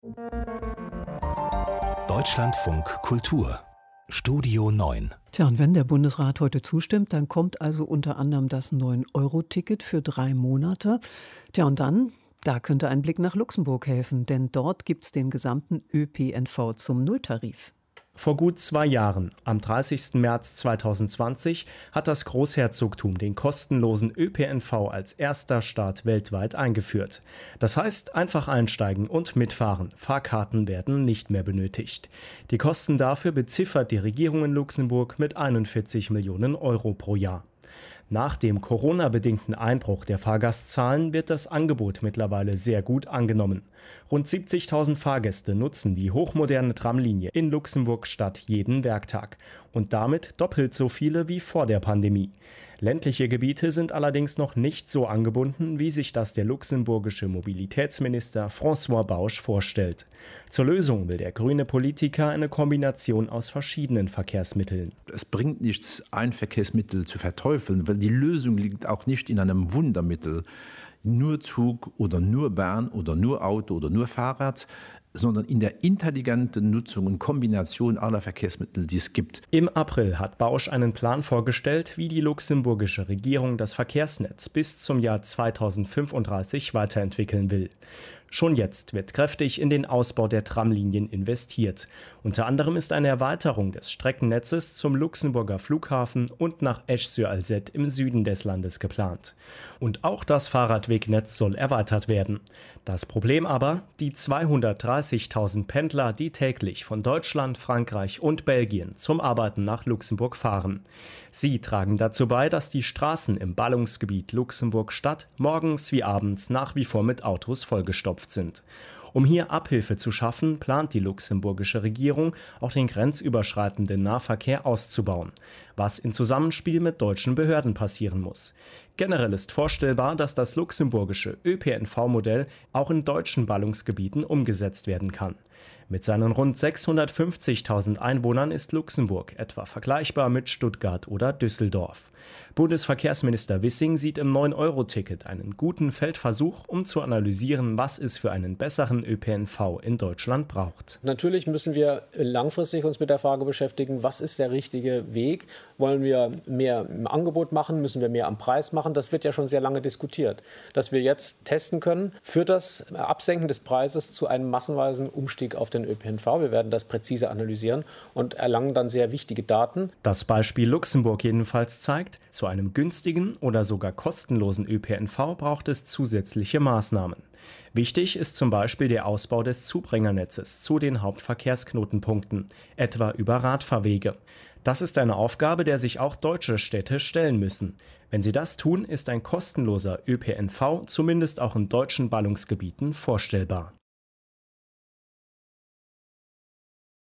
Deutschlandfunk Kultur Studio 9. Tja, und wenn der Bundesrat heute zustimmt, dann kommt also unter anderem das 9-Euro-Ticket für 3 Monate. Tja, und dann, da könnte ein Blick nach Luxemburg helfen, denn dort gibt's den gesamten ÖPNV zum Nulltarif. Vor gut 2 Jahren, am 30. März 2020, hat das Großherzogtum den kostenlosen ÖPNV als erster Staat weltweit eingeführt. Das heißt, einfach einsteigen und mitfahren. Fahrkarten werden nicht mehr benötigt. Die Kosten dafür beziffert die Regierung in Luxemburg mit 41 Millionen Euro pro Jahr. Nach dem Corona-bedingten Einbruch der Fahrgastzahlen wird das Angebot mittlerweile sehr gut angenommen. Rund 70.000 Fahrgäste nutzen die hochmoderne Tramlinie in Luxemburg-Stadt jeden Werktag und damit doppelt so viele wie vor der Pandemie. Ländliche Gebiete sind allerdings noch nicht so angebunden, wie sich das der luxemburgische Mobilitätsminister François Bausch vorstellt. Zur Lösung will der grüne Politiker eine Kombination aus verschiedenen Verkehrsmitteln. Es bringt nichts, ein Verkehrsmittel zu verteufeln, weil die Lösung liegt auch nicht in einem Wundermittel, nur Zug oder nur Bahn oder nur Auto oder nur Fahrrad, sondern in der intelligenten Nutzung und Kombination aller Verkehrsmittel, die es gibt. Im April hat Bausch einen Plan vorgestellt, wie die luxemburgische Regierung das Verkehrsnetz bis zum Jahr 2035 weiterentwickeln will. Schon jetzt wird kräftig in den Ausbau der Tramlinien investiert. Unter anderem ist eine Erweiterung des Streckennetzes zum Luxemburger Flughafen und nach Esch-sur-Alzette im Süden des Landes geplant. Und auch das Fahrradwegnetz soll erweitert werden. Das Problem aber, die 230.000 Pendler, die täglich von Deutschland, Frankreich und Belgien zum Arbeiten nach Luxemburg fahren. Sie tragen dazu bei, dass die Straßen im Ballungsgebiet Luxemburg-Stadt morgens wie abends nach wie vor mit Autos vollgestopft sind. Um hier Abhilfe zu schaffen, plant die luxemburgische Regierung, auch den grenzüberschreitenden Nahverkehr auszubauen, was in Zusammenspiel mit deutschen Behörden passieren muss. Generell ist vorstellbar, dass das luxemburgische ÖPNV-Modell auch in deutschen Ballungsgebieten umgesetzt werden kann. Mit seinen rund 650.000 Einwohnern ist Luxemburg etwa vergleichbar mit Stuttgart oder Düsseldorf. Bundesverkehrsminister Wissing sieht im 9-Euro-Ticket einen guten Feldversuch, um zu analysieren, was es für einen besseren ÖPNV in Deutschland braucht. Natürlich müssen wir langfristig uns mit der Frage beschäftigen, was ist der richtige Weg? Wollen wir mehr im Angebot machen? Müssen wir mehr am Preis machen? Das wird ja schon sehr lange diskutiert. Dass wir jetzt testen können, führt das Absenken des Preises zu einem massenweisen Umstieg auf den ÖPNV. Wir werden das präzise analysieren und erlangen dann sehr wichtige Daten. Das Beispiel Luxemburg jedenfalls zeigt, zu einem günstigen oder sogar kostenlosen ÖPNV braucht es zusätzliche Maßnahmen. Wichtig ist zum Beispiel der Ausbau des Zubringernetzes zu den Hauptverkehrsknotenpunkten, etwa über Radfahrwege. Das ist eine Aufgabe, der sich auch deutsche Städte stellen müssen. Wenn sie das tun, ist ein kostenloser ÖPNV zumindest auch in deutschen Ballungsgebieten vorstellbar.